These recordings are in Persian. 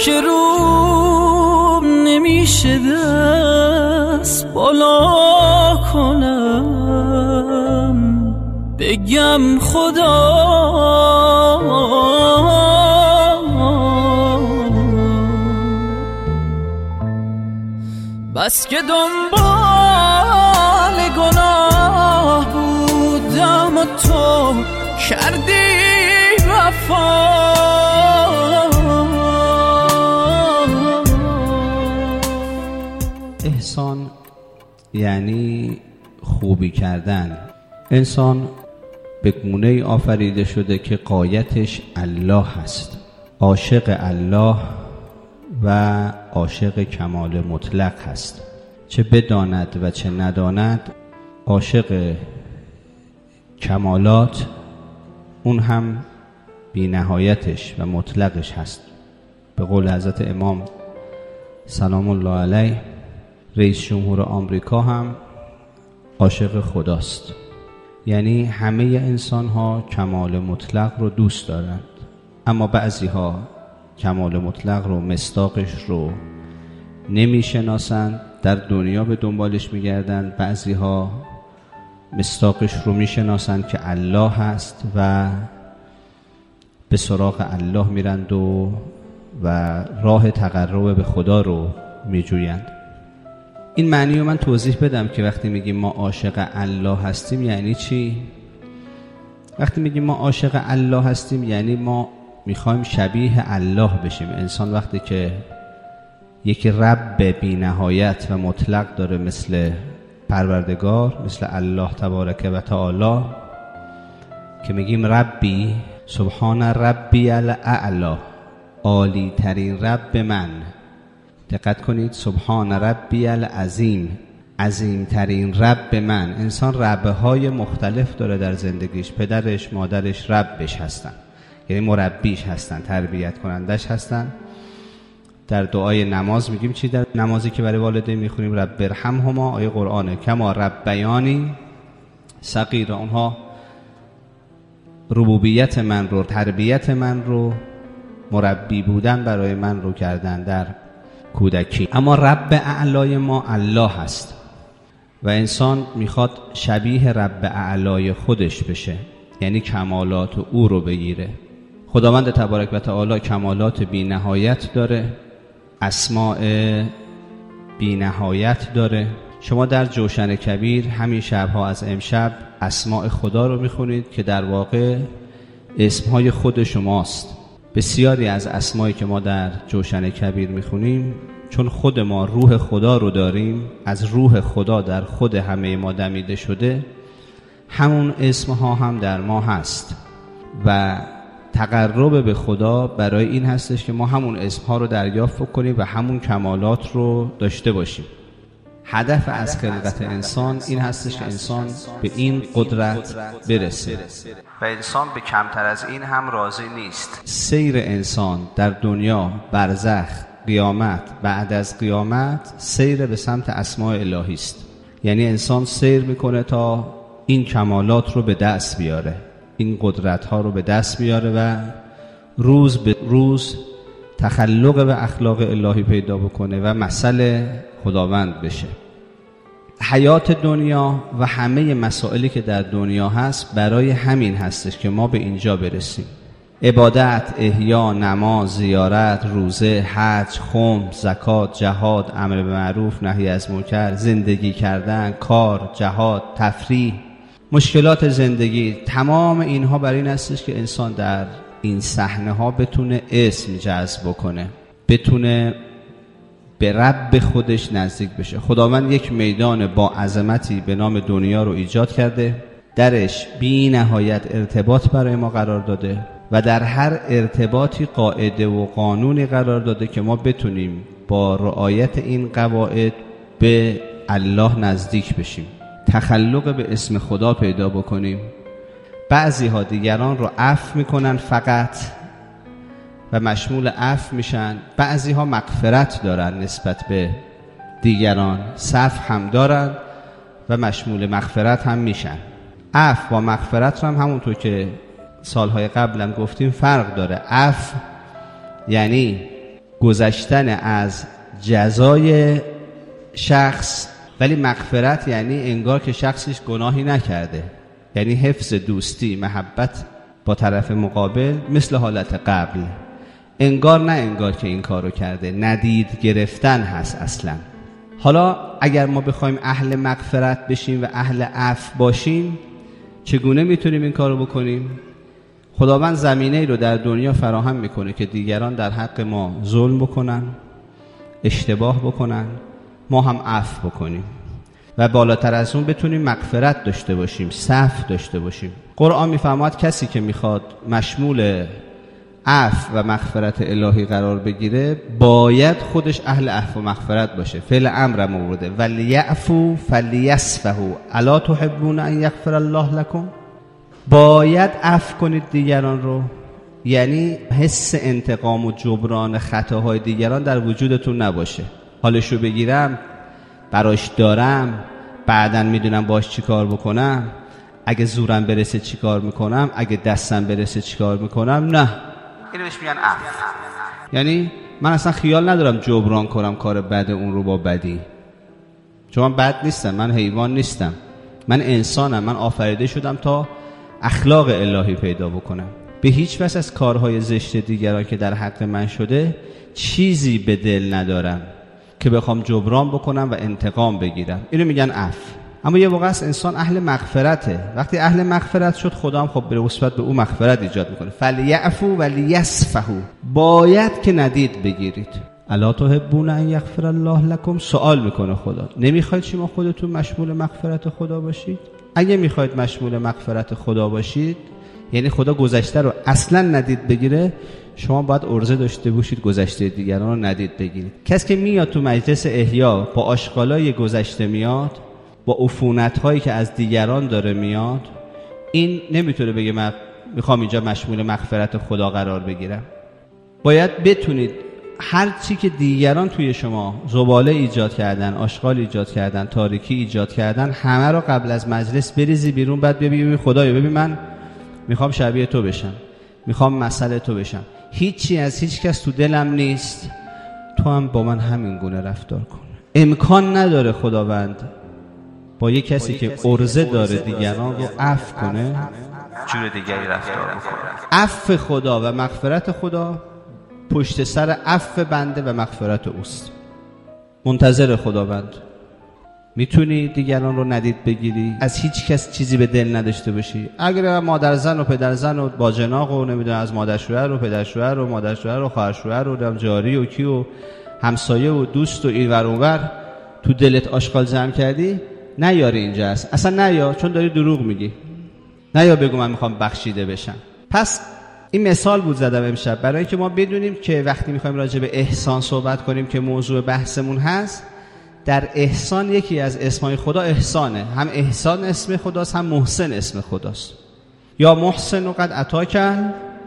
که روم نمیشه دست بالا کنم بگم خدا بس که دنبال گناه بودم و تو کردی وفا. احسان یعنی خوبی کردن. انسان به گونه‌ای آفریده شده که غایتش الله هست، عاشق الله و عاشق کمال مطلق هست، چه بداند و چه نداند عاشق کمالات اون هم بی نهایتش و مطلقش هست. به قول حضرت امام سلام الله علیه رئیس جمهور آمریکا هم عاشق خداست. یعنی همه انسان ها کمال مطلق رو دوست دارند، اما بعضی ها کمال مطلق رو مصداقش رو نمیشناسند، در دنیا به دنبالش میگردند. بعضی ها مصداقش رو میشناسند که الله هست و به سراغ الله میرند و راه تقرب به خدا رو میجویند. این معنی رو من توضیح بدم که وقتی میگیم ما عاشق الله هستیم یعنی چی؟ وقتی میگیم ما عاشق الله هستیم یعنی ما میخوایم شبیه الله بشیم. انسان وقتی که یک رب بی نهایت و مطلق داره مثل پروردگار، مثل الله تبارک و تعالی، که میگیم ربی سبحان ربی الاعلی، عالی ترین رب من. دقت کنید، سبحان ربی العظیم، عظیم ترین رب من. انسان ربه های مختلف داره در زندگیش، پدرش مادرش ربش هستن، یعنی مربیش هستن، تربیت کنندش هستن. در دعای نماز میگیم چی؟ در نمازی که برای والدین میخونیم رب ارحمهما، آیه قرآنه، کما ربیانی صغیرا. اونها ربوبیت من رو، تربیت من رو، مربی بودن برای من رو کردن در کودکی. اما رب اعلای ما الله هست و انسان میخواد شبیه رب اعلای خودش بشه، یعنی کمالات او رو بگیره. خداوند تبارک و تعالی کمالات بی نهایت داره، اسماء بی نهایت داره. شما در جوشن کبیر همین شبها از امشب اسماء خدا رو میخونید که در واقع اسمهای خود شماست. بسیاری از اسمایی که ما در جوشن کبیر میخونیم، چون خود ما روح خدا رو داریم، از روح خدا در خود همه ما دمیده شده، همون اسمها هم در ما هست و تقرب به خدا برای این هستش که ما همون اسمها رو دریافت کنیم و همون کمالات رو داشته باشیم. هدف از خلقت انسان این هستش که انسان به این قدرت برسه و انسان به کمتر از این هم راضی نیست. سیر انسان در دنیا، برزخ، قیامت، بعد از قیامت سیر به سمت اسماء الهی است. یعنی انسان سیر میکنه تا این کمالات رو به دست بیاره، این قدرت ها رو به دست بیاره و روز به روز تخلق و اخلاق الهی پیدا بکنه و مثل خداوند بشه. حیات دنیا و همه مسائلی که در دنیا هست برای همین هستش که ما به اینجا برسیم. عبادت، احیا، نماز، زیارت، روزه، حج، خم، زکات، جهاد، امر به معروف، نهی از منکر، زندگی کردن، کار، جهاد، تفریح، مشکلات زندگی، تمام اینها برای این هستش که انسان در این صحنه ها بتونه اسم جذب بکنه، بتونه به رب خودش نزدیک بشه. خداوند یک میدان با عظمتی به نام دنیا رو ایجاد کرده، درش بی نهایت ارتباط برای ما قرار داده و در هر ارتباطی قاعده و قانونی قرار داده که ما بتونیم با رعایت این قواعد به الله نزدیک بشیم، تخلق به اسم خدا پیدا بکنیم. بعضی ها دیگران رو عفو میکنن فقط و مشمول عفو میشن، بعضی ها مغفرت دارن نسبت به دیگران، صفح هم دارن و مشمول مغفرت هم میشن. عفو و مغفرت هم همونطور که سالهای قبلم گفتیم فرق داره. عفو یعنی گذشتن از جزای شخص، ولی مغفرت یعنی انگار که شخصش گناهی نکرده، یعنی حفظ دوستی، محبت با طرف مقابل مثل حالت قبل، انگار نه انگار که این کارو کرده، ندید گرفتن هست اصلا. حالا اگر ما بخوایم اهل مغفرت بشیم و اهل عفو باشیم، چگونه میتونیم این کارو بکنیم؟ خداوند زمینه‌ای رو در دنیا فراهم میکنه که دیگران در حق ما ظلم بکنن، اشتباه بکنن، ما هم عفو بکنیم و بالاتر از اون بتونیم مغفرت داشته باشیم، صفح داشته باشیم. قرآن میفرماید کسی که میخواد مشمول عفو و مغفرت الهی قرار بگیره باید خودش اهل عفو و مغفرت باشه. فعل امر مورده ولیعفو فلیصفحوا الا تحبون ان یغفر الله لكم. باید عفو کنید دیگران رو، یعنی حس انتقام و جبران خطاهای دیگران در وجودتون نباشه. حالشو بگیرم، براش دارم، بعدن میدونم باش چی کار بکنم، اگه زورم برسه چی کار میکنم، اگه دستم برسه چی کار میکنم. نه، اینو بهش میگن عفو. یعنی من اصلا خیال ندارم جبران کنم کار بد اون رو با بدی، چون من بد نیستم، من حیوان نیستم، من انسانم، من آفریده شدم تا اخلاق الهی پیدا بکنم. به هیچ وجه از کارهای زشت دیگران که در حق من شده چیزی به دل ندارم که بخوام جبران بکنم و انتقام بگیرم. اینو میگن عفو. اما یه واقع است انسان اهل مغفرته. وقتی اهل مغفرت شد، خدا هم خب به نسبت به او مغفرت ایجاد میکنه. فلیعفو ولیصفحوا، باید که ندید بگیرید. الا تحبون ان یغفر الله لكم. سوال میکنه خدا، نمیخواید شما خودتون مشمول مغفرت خدا باشید؟ اگه میخواید مشمول مغفرت خدا باشید، یعنی خدا گذشته رو اصلا ندید بگیره، شما باید عرضه داشته باشید گذشته دیگران رو ندید بگیرید. کسی که میاد تو مجلس احیا با آشغالای گذشته میاد، با عفونت‌هایی که از دیگران داره میاد، این نمیتونه بگه من میخوام اینجا مشمول مغفرت خدا قرار بگیرم. باید بتونید هر چی که دیگران توی شما زباله ایجاد کردن، آشغال ایجاد کردن، تاریکی ایجاد کردن، همه رو قبل از مجلس بریزی بیرون، بعد ببین خدایا ببین من میخوام شبیه تو بشم، میخوام مثل تو بشم، هیچی از هیچ کس تو دلم نیست، تو هم با من همین گونه رفتار کن. امکان نداره خداوند با یک کسی که عرضه داره دیگران رو عفو کنه جور دیگری رفتار بکنه. عفو خدا و مغفرت خدا پشت سر عفو بنده و مغفرت اوست. منتظر خداوند. میتونی دیگران رو ندید بگیری، از هیچ کس چیزی به دل نداشته باشی. اگر مادر زن و پدر زن و باجناق و نمیدونم از مادر شوهر و پدر شوهر و مادر شوهر و خواهر شوهر و جاری و کی و همسایه و دوست و اینور اونور تو دلت آشغال جمع کردی، نیاری اینجا است، اصلا نیا، چون داری دروغ میگی. نیا بگو من میخوام بخشیده بشم. پس این مثال بود زدم امشب برای اینکه ما بدونیم که وقتی میخوایم راجع به احسان صحبت کنیم که موضوع بحثمون هست، در احسان یکی از اسمای خدا احسانه. هم احسان اسم خداست، هم محسن اسم خداست. یا محسن و قد اتاکل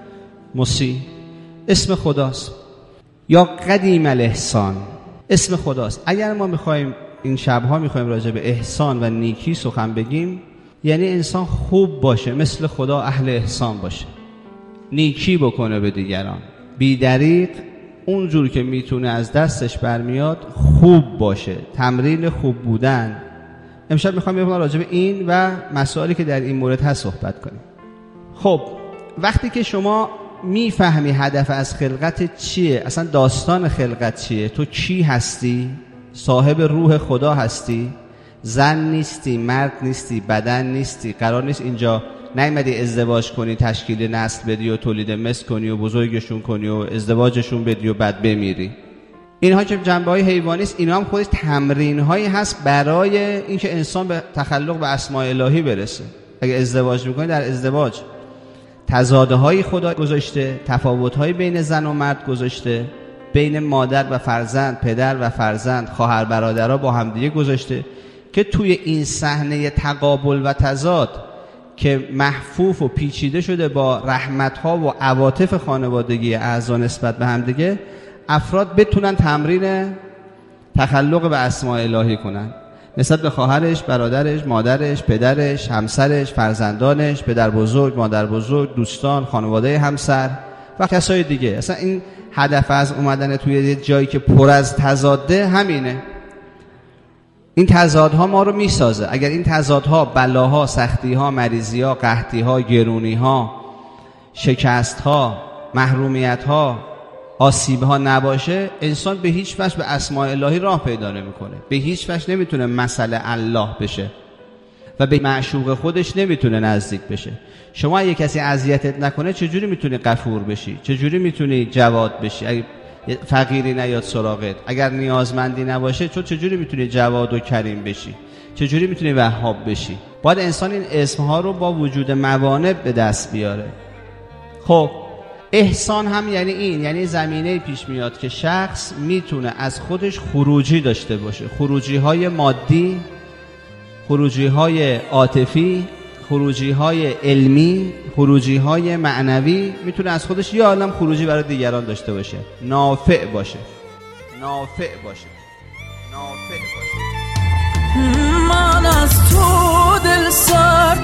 مسیح اسم خداست، یا قدیم الاحسان اسم خداست. اگر ما میخوایم این شبها میخوایم راجع به احسان و نیکی سخن بگیم، یعنی انسان خوب باشه، مثل خدا اهل احسان باشه، نیکی بکنه به دیگران، بی دریغ اونجور که میتونه از دستش برمیاد خوب باشه، تمرین خوب بودن. امشب میخوام راجع به این و مسائلی که در این مورد هست صحبت کنیم. خب وقتی که شما میفهمی هدف از خلقت چیه، اصلا داستان خلقت چیه، تو کی هستی، صاحب روح خدا هستی، زن نیستی، مرد نیستی، بدن نیستی، قرار نیست اینجا نیومدی ازدواج کنی، تشکیل نسل بدی و تولید مثل کنی و بزرگشون کنی و ازدواجشون بدی و بعد بمیری. اینها که جنبه‌های حیوانی است، اینا هم خودش تمرین‌هایی هست برای اینکه انسان به تخلق به اسماء الهی برسه. اگه ازدواج می‌کنی، در ازدواج تضادهای خدا گذاشته، تفاوت‌های بین زن و مرد گذاشته، بین مادر و فرزند، پدر و فرزند، خواهر برادرها با همدیگه گذاشته که توی این صحنه تقابل و تضاد که محفوف و پیچیده شده با رحمت‌ها و عواطف خانوادگی اعضا نسبت به همدیگه، افراد بتونن تمرین تخلق به اسماء الهی کنن نسبت به خواهرش، برادرش، مادرش، پدرش، همسرش، فرزندانش، پدر بزرگ، مادر بزرگ، دوستان، خانواده همسر و کسای دیگه. اصلا این هدف از اومدن توی یه جایی که پر از تضاده همینه. این تضادها ما رو میسازه. اگر این تضادها، بلاها، سختیها، مریضیها، قحطیها، گرونیها، شکستها، محرومیتها، آسیبها نباشه، انسان به هیچ وجه به اسماء الهی راه پیدا نمیکنه. به هیچ وجه نمیتونه مثل الله بشه و به معشوق خودش نمیتونه نزدیک بشه. شما اگه کسی اذیتت نکنه چجوری میتونی غفور بشی؟ چجوری میتونی جواد بشی؟ اگه فقیری نیاد سراغت، اگر نیازمندی نباشه چجوری میتونی جواد و کریم بشی؟ چجوری میتونی وهاب بشی؟ باید انسان این اسمها رو با وجود موانع به دست بیاره. خب احسان هم یعنی این، یعنی زمینه پیش میاد که شخص میتونه از خودش خروجی داشته باشه، خروجی های مادی، خروجی های عاطفی، خروجی های علمی، خروجی های معنوی، میتونه از خودش یه عالم خروجی برای دیگران داشته باشه، نافع باشه، نافع باشه، نافع باشه. من از تو دل سرد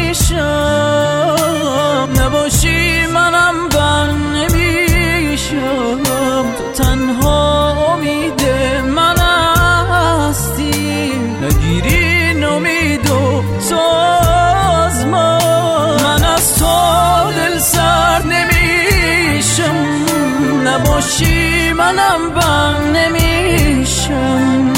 نمیشم، نباشی منم بند نمیشم، تو تنها امید من هستی، نگیری نمید و سازمان. من از تو دل سرد نمیشم، نباشی منم بند نمیشم،